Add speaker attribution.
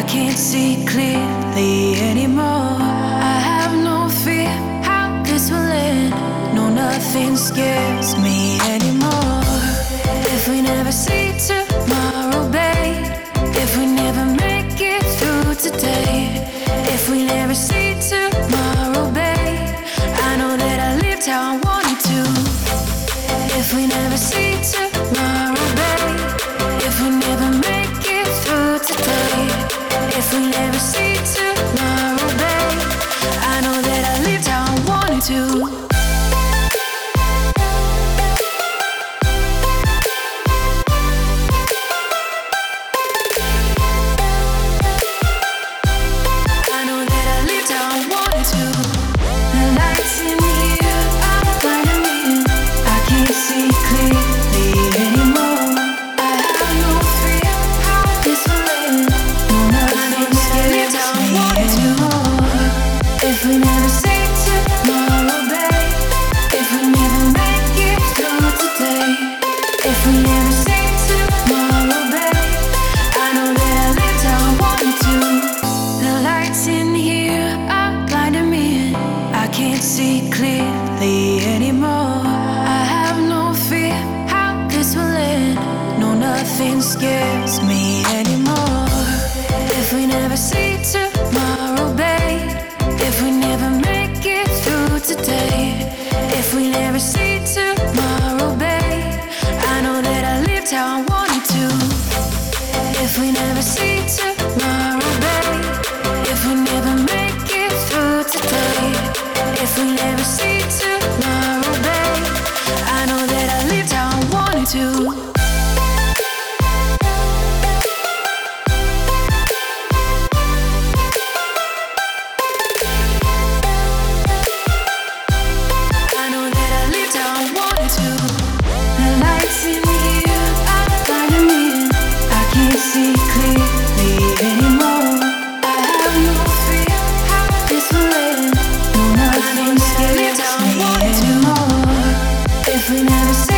Speaker 1: can't see clearly anymore. I have no fear how this will end. No, nothing scares me anymore. If we never see tomorrow, babe, if we never make it through today, if we never see tomorrow, babe, I know that I lived how I wanted to. If we never see tomorrow, babe, if we never make it through today, if we never see tomorrow, babe, I know that I lived how I wanted to. If we never see tomorrow, babe, if we never make it through today, if we never see tomorrow, babe, I know that I lived how I wanted to. The lights in here are blinding me, I can't see clearly anymore. I have no fear how this will end. No, nothing scares me anymore. If we never see tomorrow, babe, if we never make it through today, if we never see tomorrow, babe, I know that I lived how I wanted to. If we never see tomorrow, babe, if we never make it through today, if we never see tomorrow, babe, I know that I lived how I wanted to. See clearly anymore. I have no fear how this will end. No, nothing scares me anymore. If we never